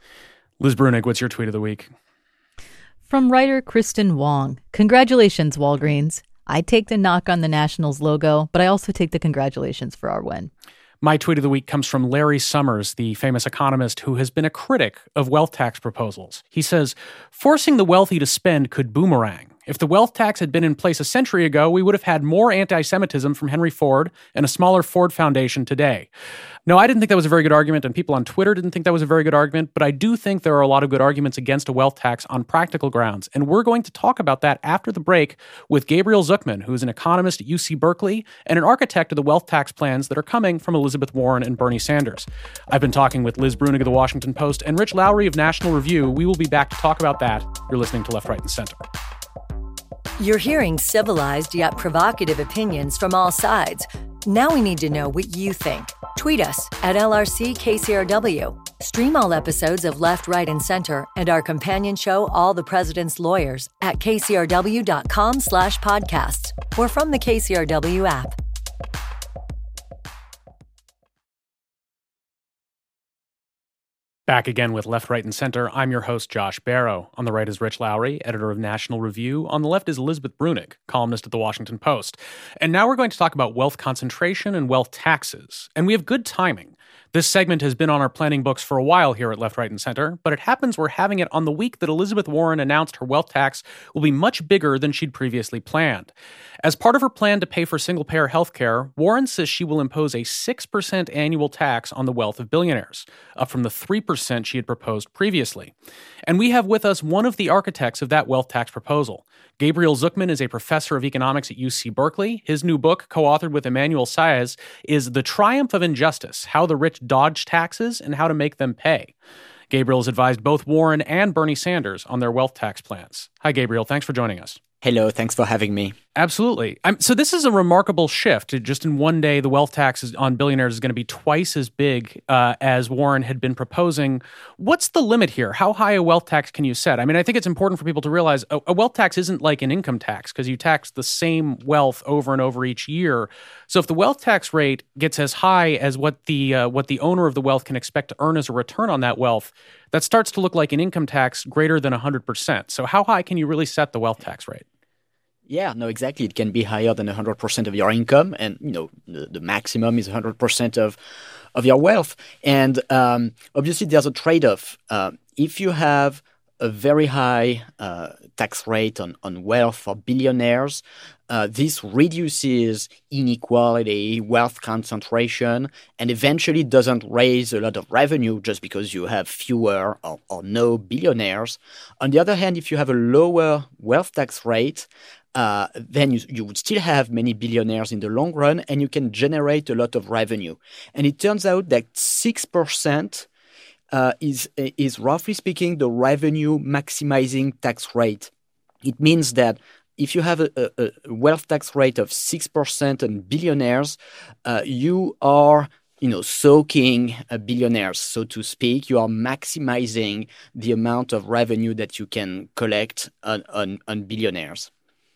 Liz Brunig, what's your tweet of the week? From writer Kristen Wong. Congratulations, Walgreens. I take the knock on the Nationals logo, but I also take the congratulations for our win. My tweet of the week comes from Larry Summers, the famous economist who has been a critic of wealth tax proposals. He says, forcing the wealthy to spend could boomerang. If the wealth tax had been in place a century ago, we would have had more anti-Semitism from Henry Ford and a smaller Ford Foundation today. No, I didn't think that was a very good argument, and people on Twitter didn't think that was a very good argument, but I do think there are a lot of good arguments against a wealth tax on practical grounds, and we're going to talk about that after the break with Gabriel Zucman, who is an economist at U C Berkeley and an architect of the wealth tax plans that are coming from Elizabeth Warren and Bernie Sanders. I've been talking with Liz Bruenig of The Washington Post and Rich Lowry of National Review. We will be back to talk about that. You're listening to Left, Right, and Center. You're hearing civilized yet provocative opinions from all sides. Now we need to know what you think. Tweet us at L R C K C R W. Stream all episodes of Left, Right, and Center and our companion show, All the President's Lawyers, at kcrw.com slash podcasts or from the K C R W app. Back again with Left, Right, and Center. I'm your host, Josh Barrow. On the right is Rich Lowry, editor of National Review. On the left is Elizabeth Bruenig, columnist at The Washington Post. And now we're going to talk about wealth concentration and wealth taxes. And we have good timing. This segment has been on our planning books for a while here at Left, Right, and Center, but it happens we're having it on the week that Elizabeth Warren announced her wealth tax will be much bigger than she'd previously planned. As part of her plan to pay for single-payer health care, Warren says she will impose a six percent annual tax on the wealth of billionaires, up from the three percent she had proposed previously. And we have with us one of the architects of that wealth tax proposal. Gabriel Zucman is a professor of economics at U C Berkeley. His new book, co-authored with Emmanuel Saez, is The Triumph of Injustice: How the Rich Dodge Taxes and How to Make Them Pay. Gabriel has advised both Warren and Bernie Sanders on their wealth tax plans. Hi, Gabriel. Thanks for joining us. Hello, thanks for having me. Absolutely. Um, so this is a remarkable shift. Just in one day, the wealth tax is, on billionaires is going to be twice as big uh, as Warren had been proposing. What's the limit here? How high a wealth tax can you set? I mean, I think it's important for people to realize a, a wealth tax isn't like an income tax because you tax the same wealth over and over each year. So if the wealth tax rate gets as high as what the uh, what the owner of the wealth can expect to earn as a return on that wealth, that starts to look like an income tax greater than one hundred percent. So how high can you really set the wealth tax rate? Yeah, no, exactly. It can be higher than one hundred percent of your income, and you know the, the maximum is one hundred percent of of your wealth. And um, obviously, there's a trade-off. Uh, if you have a very high uh, tax rate on, on wealth for billionaires, uh, this reduces inequality, wealth concentration, and eventually doesn't raise a lot of revenue just because you have fewer or, or no billionaires. On the other hand, if you have a lower wealth tax rate, Uh, then you, you would still have many billionaires in the long run, and you can generate a lot of revenue. And it turns out that six percent uh, is, is, roughly speaking, the revenue maximizing tax rate. It means that if you have a, a, a wealth tax rate of six percent on billionaires, uh, you are you know, soaking uh, billionaires, so to speak. You are maximizing the amount of revenue that you can collect on, on, on billionaires.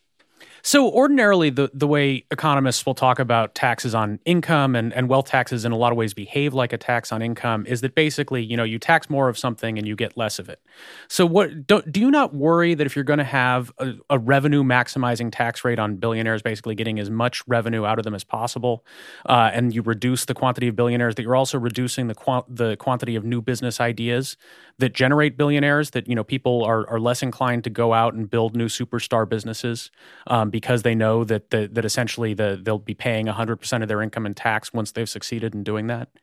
So ordinarily, the, the way economists will talk about taxes on income and, and wealth taxes in a lot of ways behave like a tax on income is that basically, you know, you tax more of something and you get less of it. So what do, do you not worry that if you're going to have a, a revenue maximizing tax rate on billionaires, basically getting as much revenue out of them as possible, uh, and you reduce the quantity of billionaires, that you're also reducing the quant- the quantity of new business ideas that generate billionaires, that, you know, people are, are less inclined to go out and build new superstar businesses um, because they know that the, that essentially the, they'll be paying one hundred percent of their income in tax once they've succeeded in doing that?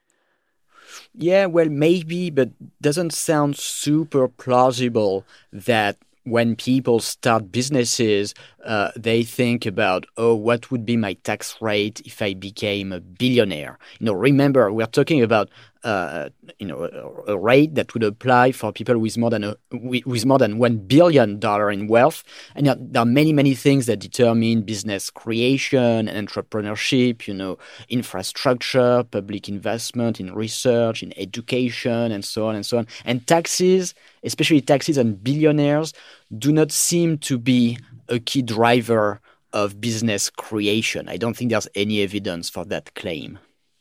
Yeah, well, maybe, but doesn't sound super plausible that when people start businesses, uh, they think about, oh, what would be my tax rate if I became a billionaire? You know, remember, we're talking about, uh, you know, a, a rate that would apply for people with more than a, with more than one billion dollar in wealth. And there are many, many things that determine business creation and entrepreneurship. You know, infrastructure, public investment in research, in education, and so on and so on. And taxes, especially taxes on billionaires, do not seem to be a key driver of business creation. I don't think there's any evidence for that claim.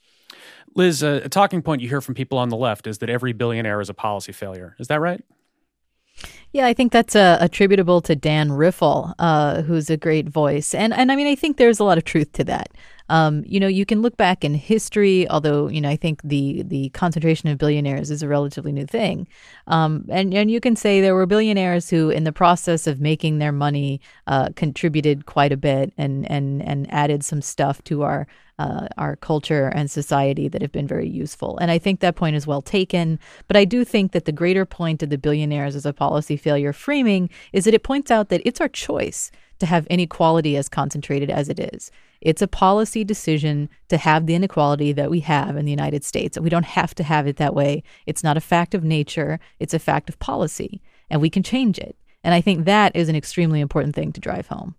Liz, uh, a talking point you hear from people on the left is that every billionaire is a policy failure. Is that right? Yeah, I think that's uh, attributable to Dan Riffle, uh, who's a great voice. And, and I mean, I think there's a lot of truth to that. Um, you know, you can look back in history, although, you know, I think the the concentration of billionaires is a relatively new thing. Um, and, and you can say there were billionaires who, in the process of making their money, uh, contributed quite a bit and, and, and added some stuff to our Uh, our culture and society that have been very useful. And I think that point is well taken. But I do think that the greater point of the billionaires as a policy failure framing is that it points out that it's our choice to have inequality as concentrated as it is. It's a policy decision to have the inequality that we have in the United States. We don't have to have it that way. It's not a fact of nature. It's a fact of policy, and we can change it. And I think that is an extremely important thing to drive home.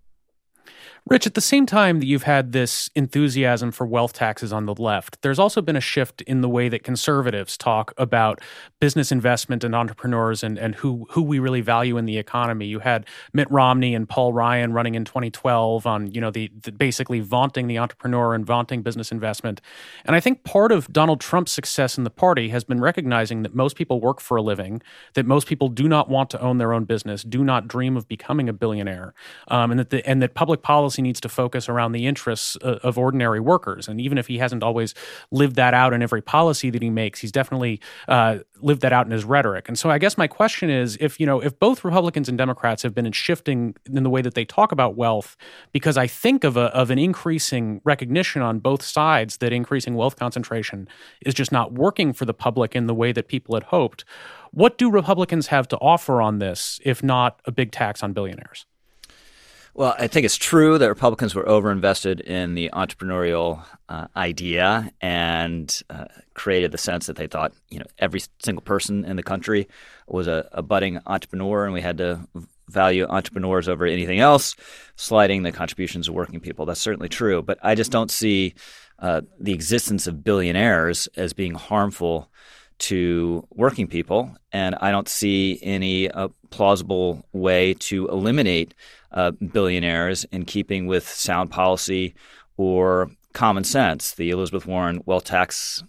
Rich, at the same time that you've had this enthusiasm for wealth taxes on the left, there's also been a shift in the way that conservatives talk about business investment and entrepreneurs and, and who, who we really value in the economy. You had Mitt Romney and Paul Ryan running in twenty twelve on, you know, the, the basically vaunting the entrepreneur and vaunting business investment. And I think part of Donald Trump's success in the party has been recognizing that most people work for a living, that most people do not want to own their own business, do not dream of becoming a billionaire, um, and that the, and that public policy needs to focus around the interests uh, of ordinary workers. And even if he hasn't always lived that out in every policy that he makes, he's definitely uh, lived that out in his rhetoric. And so I guess my question is, if you know, if both Republicans and Democrats have been shifting in the way that they talk about wealth, because I think of a of an increasing recognition on both sides that increasing wealth concentration is just not working for the public in the way that people had hoped. What do Republicans have to offer on this, if not a big tax on billionaires? Well, I think it's true that Republicans were overinvested in the entrepreneurial uh, idea and uh, created the sense that they thought, you know, every single person in the country was a, a budding entrepreneur, and we had to value entrepreneurs over anything else, sliding the contributions of working people. That's certainly true, but I just don't see uh, the existence of billionaires as being harmful to working people, and I don't see any uh, plausible way to eliminate uh, billionaires in keeping with sound policy or common sense. The Elizabeth Warren wealth tax,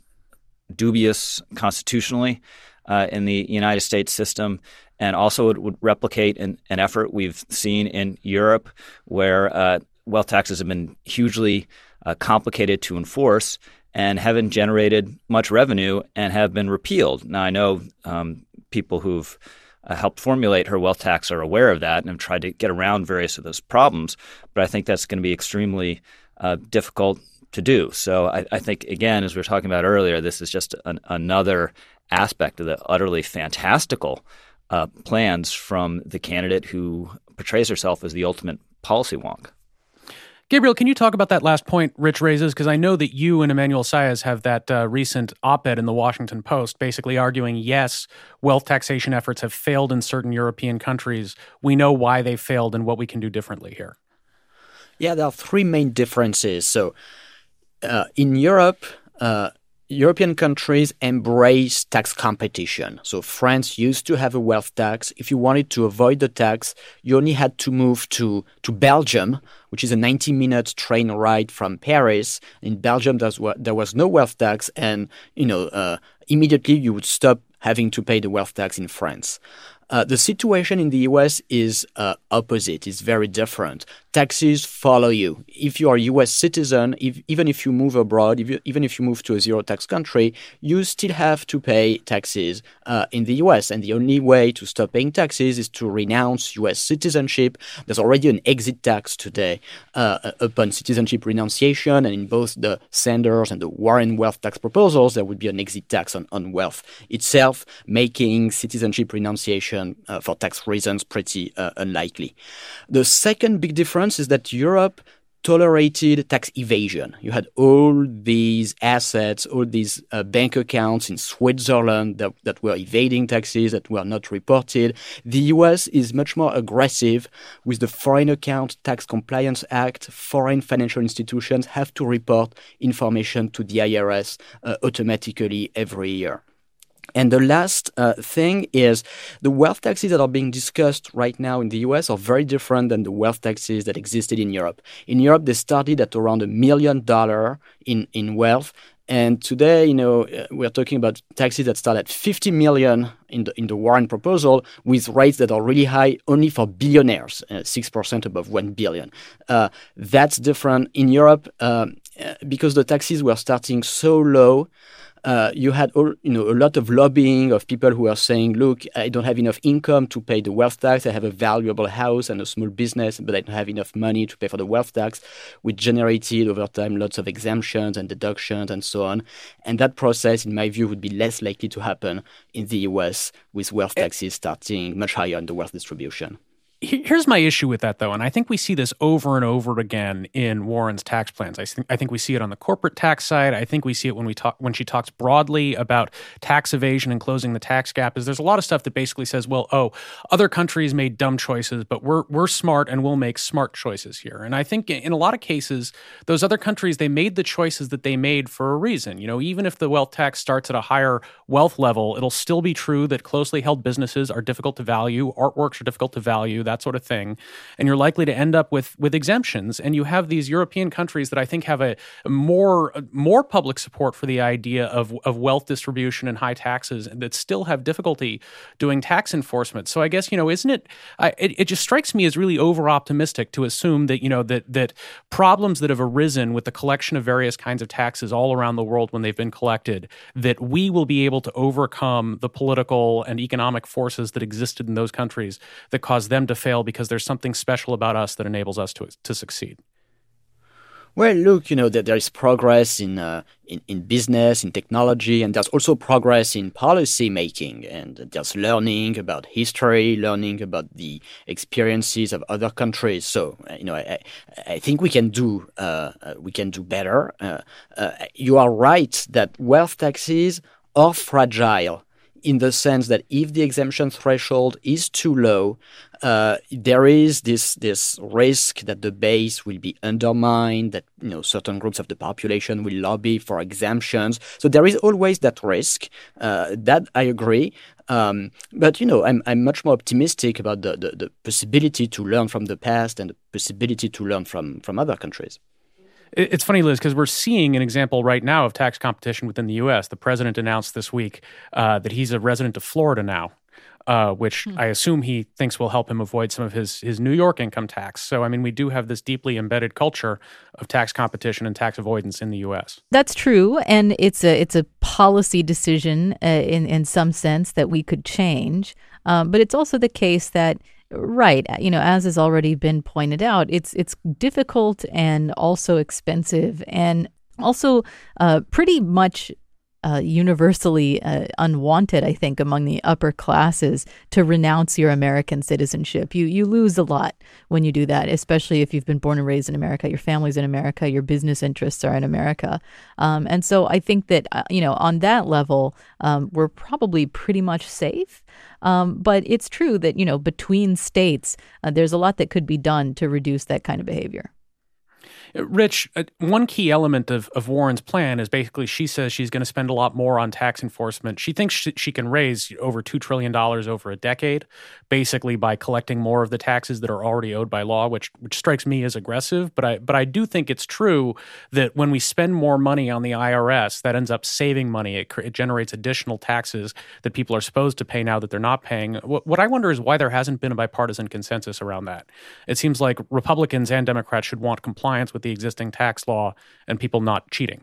dubious constitutionally uh, in the United States system, and also it would replicate an, an effort we've seen in Europe where uh, wealth taxes have been hugely uh, complicated to enforce and haven't generated much revenue and have been repealed. Now, I know um, people who've uh, helped formulate her wealth tax are aware of that and have tried to get around various of those problems, but I think that's going to be extremely uh, difficult to do. So I, I think, again, as we were talking about earlier, this is just an, another aspect of the utterly fantastical uh, plans from the candidate who portrays herself as the ultimate policy wonk. Gabriel, can you talk about that last point Rich raises? Because I know that you and Emmanuel Saez have that uh, recent op-ed in the Washington Post basically arguing, yes, wealth taxation efforts have failed in certain European countries. We know why they failed and what we can do differently here. Yeah, there are three main differences. So uh, in Europe, uh, European countries embrace tax competition. So France used to have a wealth tax. If you wanted to avoid the tax, you only had to move to, to Belgium, which is a ninety-minute train ride from Paris. In Belgium, there was no wealth tax, and you know uh, immediately you would stop having to pay the wealth tax in France. Uh, the situation in the U S is uh, opposite. It's very different. Taxes follow you. If you are a U S citizen, if, even if you move abroad, if you, even if you move to a zero-tax country, you still have to pay taxes uh, in the U S. And the only way to stop paying taxes is to renounce U S citizenship. There's already an exit tax today uh, upon citizenship renunciation. And in both the Sanders and the Warren wealth tax proposals, there would be an exit tax on, on wealth itself, making citizenship renunciation Uh, for tax reasons pretty uh, unlikely. The second big difference is that Europe tolerated tax evasion. You had all these assets, all these uh, bank accounts in Switzerland that, that were evading taxes, that were not reported. The U S is much more aggressive with the Foreign Account Tax Compliance Act. Foreign financial institutions have to report information to the I R S uh, automatically every year. And the last uh, thing is the wealth taxes that are being discussed right now in the U S are very different than the wealth taxes that existed in Europe. In Europe, they started at around a million dollars in, in wealth, And today, you know, uh, we're talking about taxes that start at fifty million in the in the Warren proposal, with rates that are really high only for billionaires, uh, six percent above one billion. Uh, that's different in Europe um, uh, because the taxes were starting so low. Uh, you had all, you know, a lot of lobbying of people who are saying, look, I don't have enough income to pay the wealth tax. I have a valuable house and a small business, but I don't have enough money to pay for the wealth tax, which generated over time lots of exemptions and deductions and so on. And that process, in my view, would be less likely to happen in the U S with wealth taxes starting much higher in the wealth distribution. Here's my issue with that, though, and I think we see this over and over again in Warren's tax plans. I think I think we see it on the corporate tax side. I think we see it when we talk when she talks broadly about tax evasion and closing the tax gap. Is there's a lot of stuff that basically says, well, oh, other countries made dumb choices, but we're we're smart and we'll make smart choices here. And I think in a lot of cases, those other countries, they made the choices that they made for a reason. You know, even if the wealth tax starts at a higher wealth level, it'll still be true that closely held businesses are difficult to value, artworks are difficult to value, that sort of thing. And you're likely to end up with with exemptions. And you have these European countries that I think have a more more public support for the idea of, of wealth distribution and high taxes, and that still have difficulty doing tax enforcement. So I guess, you know, isn't it, I, it, it just strikes me as really over-optimistic to assume that, you know, that that problems that have arisen with the collection of various kinds of taxes all around the world when they've been collected, that we will be able to overcome the political and economic forces that existed in those countries that caused them to fail because there's something special about us that enables us to to succeed. Well, look, you know, that there is progress in, uh, in in business, in technology, and there's also progress in policy making. And there's learning about history, learning about the experiences of other countries. So, uh, you know, I, I think we can do uh, uh, we can do better. Uh, uh, you are right that wealth taxes are fragile, in the sense that if the exemption threshold is too low, uh, there is this this risk that the base will be undermined, that, you know, certain groups of the population will lobby for exemptions. So there is always that risk. Uh, that I agree. Um, but, you know, I'm I'm much more optimistic about the, the, the possibility to learn from the past and the possibility to learn from, from other countries. It's funny, Liz, because we're seeing an example right now of tax competition within the U S. The president announced this week uh, that he's a resident of Florida now, uh, which hmm. I assume he thinks will help him avoid some of his, his New York income tax. So, I mean, we do have this deeply embedded culture of tax competition and tax avoidance in the U S. That's true, and it's a it's a policy decision uh, in, in some sense that we could change. Um, but it's also the case that, right, you know, as has already been pointed out, it's it's difficult and also expensive and also uh, pretty much uh, universally uh, unwanted, I think, among the upper classes to renounce your American citizenship. You you lose a lot when you do that, especially if you've been born and raised in America, your family's in America, your business interests are in America. Um, and so I think that, uh, you know, on that level, um, we're probably pretty much safe. Um, but it's true that, you know, between states, uh, there's a lot that could be done to reduce that kind of behavior. Rich, uh, one key element of, of Warren's plan is basically she says she's going to spend a lot more on tax enforcement. She thinks she, she can raise over two trillion dollars over a decade, basically by collecting more of the taxes that are already owed by law, which which strikes me as aggressive. But I but I do think it's true that when we spend more money on the I R S, that ends up saving money. It, it generates additional taxes that people are supposed to pay now that they're not paying. What, what I wonder is why there hasn't been a bipartisan consensus around that. It seems like Republicans and Democrats should want compliance with the existing tax law and people not cheating.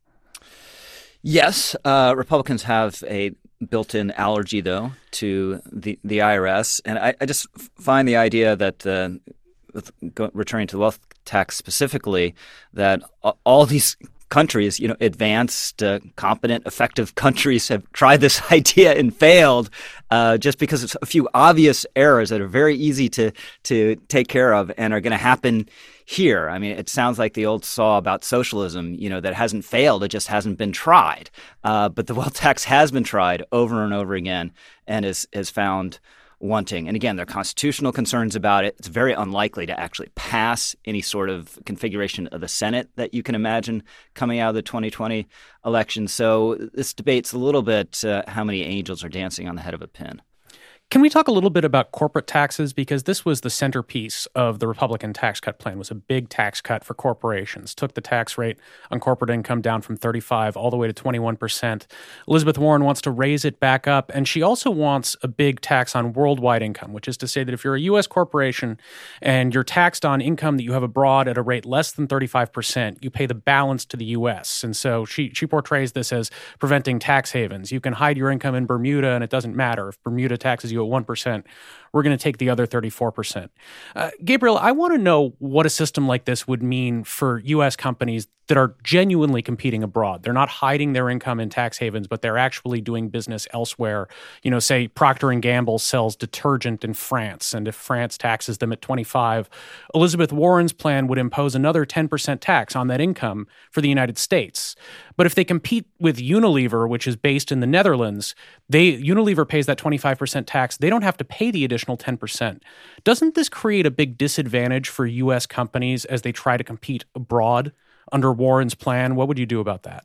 Yes, uh, Republicans have a built-in allergy, though, to the, the I R S. And I, I just find the idea that, uh, with go, returning to the wealth tax specifically, that all these countries, you know, advanced, uh, competent, effective countries have tried this idea and failed uh, just because it's a few obvious errors that are very easy to to take care of and are going to happen here. I mean, it sounds like the old saw about socialism, you know, that hasn't failed. It just hasn't been tried. Uh, but the wealth tax has been tried over and over again and is, is found wanting. And again, there are constitutional concerns about it. It's very unlikely to actually pass any sort of configuration of the Senate that you can imagine coming out of the twenty twenty election. So this debate's a little bit uh, how many angels are dancing on the head of a pin. Can we talk a little bit about corporate taxes? Because this was the centerpiece of the Republican tax cut plan, was a big tax cut for corporations. Took the tax rate on corporate income down from thirty-five all the way to twenty-one percent. Elizabeth Warren wants to raise it back up, and she also wants a big tax on worldwide income, which is to say that if you're a U S corporation and you're taxed on income that you have abroad at a rate less than thirty-five percent, you pay the balance to the U S. And so she she portrays this as preventing tax havens. You can hide your income in Bermuda, and it doesn't matter. If Bermuda taxes you at one percent, we're going to take the other thirty-four percent. Uh, Gabriel, I want to know what a system like this would mean for U S companies that are genuinely competing abroad. They're not hiding their income in tax havens, but they're actually doing business elsewhere. You know, say Procter and Gamble sells detergent in France, and if France taxes them at twenty-five, Elizabeth Warren's plan would impose another ten percent tax on that income for the United States. But if they compete with Unilever, which is based in the Netherlands, they Unilever pays that twenty-five percent tax. They don't have to pay the additional ten percent. Doesn't this create a big disadvantage for U S companies as they try to compete abroad under Warren's plan? What would you do about that?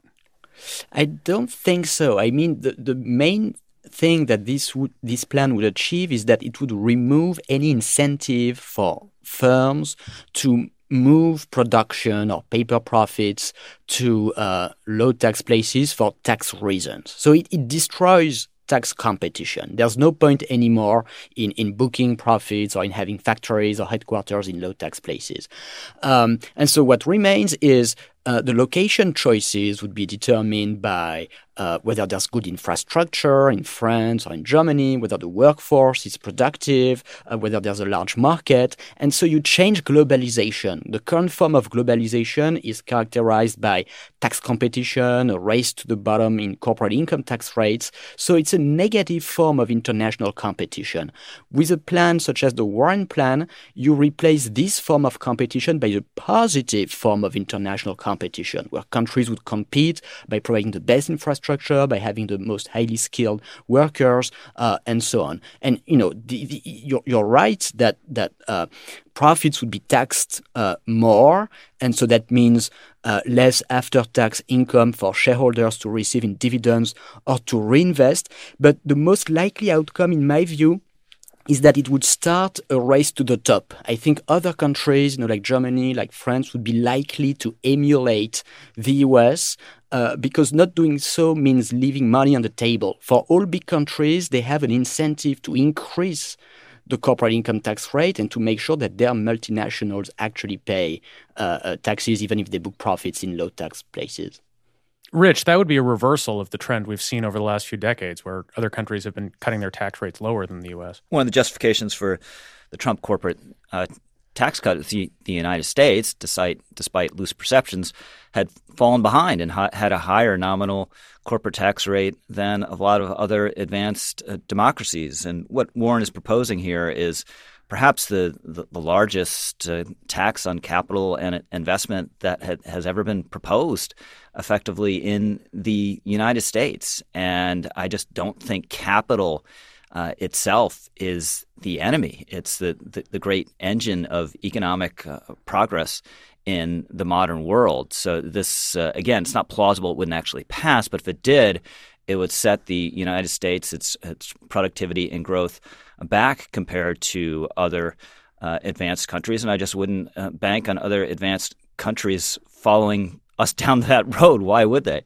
I don't think so. I mean, the, the main thing that this would, this plan would achieve is that it would remove any incentive for firms to move production or paper profits to uh, low tax places for tax reasons. So it, it destroys tax competition. There's no point anymore in, in booking profits or in having factories or headquarters in low tax places. Um, and so what remains is uh, the location choices would be determined by uh, whether there's good infrastructure in France or in Germany, whether the workforce is productive, uh, whether there's a large market. And so you change globalization. The current form of globalization is characterized by tax competition, a race to the bottom in corporate income tax rates. So it's a negative form of international competition. With a plan such as the Warren Plan, you replace this form of competition by a positive form of international competition, where countries would compete by providing the best infrastructure, by having the most highly skilled workers, uh, and so on. And you know, the, the, you're, you're right that that uh, profits would be taxed uh, more, and so that means uh, less after-tax income for shareholders to receive in dividends or to reinvest. But the most likely outcome, in my view, is that it would start a race to the top. I think other countries, you know, like Germany, like France, would be likely to emulate the U S uh, because not doing so means leaving money on the table. For all big countries, they have an incentive to increase the corporate income tax rate and to make sure that their multinationals actually pay uh, uh, taxes, even if they book profits in low tax places. Rich, that would be a reversal of the trend we've seen over the last few decades, where other countries have been cutting their tax rates lower than the U S. One of the justifications for the Trump corporate uh, tax cut is the, the United States, despite, despite loose perceptions, had fallen behind and ha- had a higher nominal corporate tax rate than a lot of other advanced uh, democracies. And what Warren is proposing here is perhaps the, the, the largest uh, tax on capital and investment that ha- has ever been proposed effectively in the United States. And I just don't think capital uh, itself is the enemy. It's the, the, the great engine of economic uh, progress in the modern world. So this, uh, again, it's not plausible it wouldn't actually pass, but if it did, it would set the United States, its, its productivity and growth back compared to other uh, advanced countries. And I just wouldn't uh, bank on other advanced countries following us down that road. Why would they?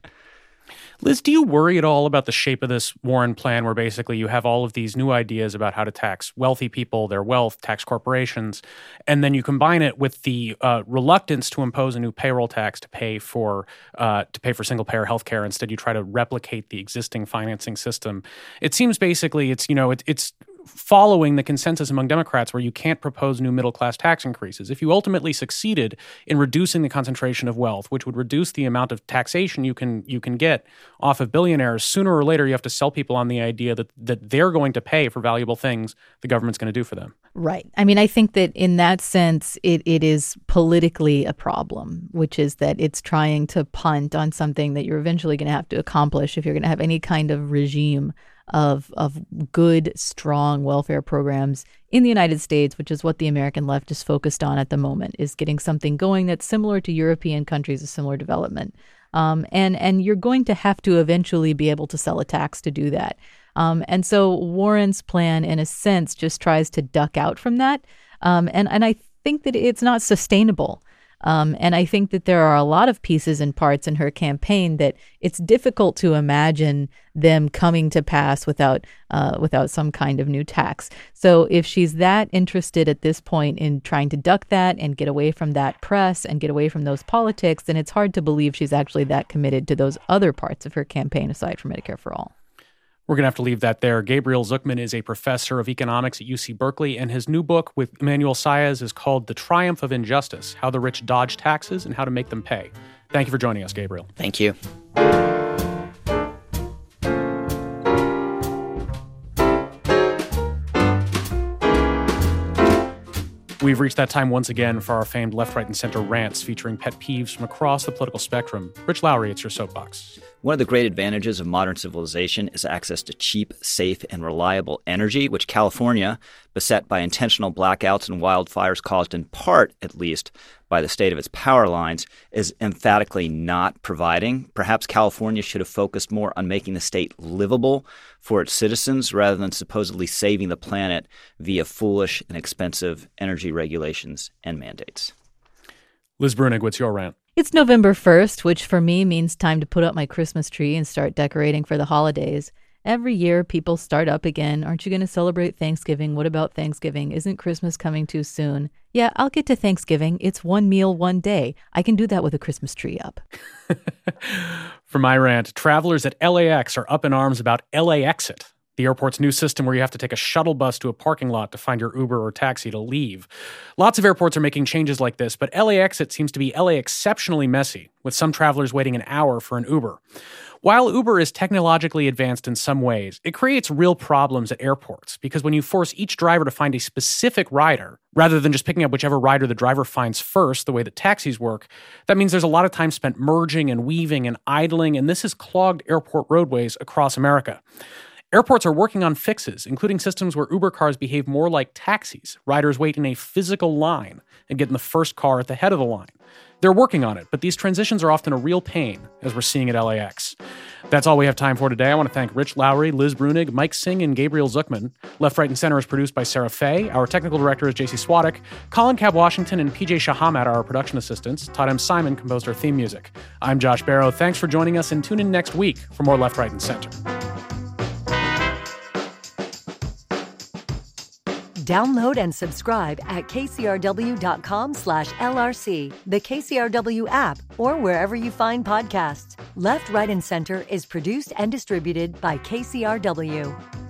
Liz, do you worry at all about the shape of this Warren plan, where basically you have all of these new ideas about how to tax wealthy people, their wealth, tax corporations, and then you combine it with the uh, reluctance to impose a new payroll tax to pay for uh, to pay for single-payer healthcare? Instead, you try to replicate the existing financing system. It seems basically it's you know it, it's following the consensus among Democrats where you can't propose new middle-class tax increases. If you ultimately succeeded in reducing the concentration of wealth, which would reduce the amount of taxation you can you can get off of billionaires, sooner or later you have to sell people on the idea that, that they're going to pay for valuable things the government's going to do for them. Right. I mean, I think that in that sense, it, it is politically a problem, which is that it's trying to punt on something that you're eventually going to have to accomplish if you're going to have any kind of regime of of good, strong welfare programs in the United States, which is what the American left is focused on at the moment, is getting something going that's similar to European countries of similar development. Um, and, and you're going to have to eventually be able to sell a tax to do that. Um, and so Warren's plan, in a sense, just tries to duck out from that. Um, and, and I think that it's not sustainable. Um, and I think that there are a lot of pieces and parts in her campaign that it's difficult to imagine them coming to pass without uh, without some kind of new tax. So if she's that interested at this point in trying to duck that and get away from that press and get away from those politics, then it's hard to believe she's actually that committed to those other parts of her campaign aside from Medicare for All. We're going to have to leave that there. Gabriel Zucman is a professor of economics at U C Berkeley, and his new book with Emmanuel Saez is called The Triumph of Injustice: How the Rich Dodge Taxes and How to Make Them Pay. Thank you for joining us, Gabriel. Thank you. We've reached that time once again for our famed Left, Right, and Center rants featuring pet peeves from across the political spectrum. Rich Lowry, it's your soapbox. One of the great advantages of modern civilization is access to cheap, safe, and reliable energy, which California, beset by intentional blackouts and wildfires caused in part, at least, by the state of its power lines, is emphatically not providing. Perhaps California should have focused more on making the state livable for its citizens rather than supposedly saving the planet via foolish and expensive energy regulations and mandates. Liz Brunig, what's your rant? It's November first, which for me means time to put up my Christmas tree and start decorating for the holidays. Every year, people start up again. Aren't you going to celebrate Thanksgiving? What about Thanksgiving? Isn't Christmas coming too soon? Yeah, I'll get to Thanksgiving. It's one meal, one day. I can do that with a Christmas tree up. For my rant, travelers at L A X are up in arms about L A Exit, the airport's new system where you have to take a shuttle bus to a parking lot to find your Uber or taxi to leave. Lots of airports are making changes like this, but L A Exit seems to be L A exceptionally messy, with some travelers waiting an hour for an Uber. While Uber is technologically advanced in some ways, it creates real problems at airports because when you force each driver to find a specific rider, rather than just picking up whichever rider the driver finds first, the way that taxis work, that means there's a lot of time spent merging and weaving and idling, and this has clogged airport roadways across America. Airports are working on fixes, including systems where Uber cars behave more like taxis. Riders wait in a physical line and get in the first car at the head of the line. They're working on it, but these transitions are often a real pain, as we're seeing at L A X. That's all we have time for today. I want to thank Rich Lowry, Liz Brunig, Mike Singh, and Gabriel Zucman. Left, Right, and Center is produced by Sarah Fay. Our technical director is J C Swadek. Colin Cab Washington and P J Shahamat are our production assistants. Todd M. Simon composed our theme music. I'm Josh Barrow. Thanks for joining us, and tune in next week for more Left, Right, and Center. Download and subscribe at kcrw.com slash LRC, the K C R W app, or wherever you find podcasts. Left, Right, and Center is produced and distributed by K C R W.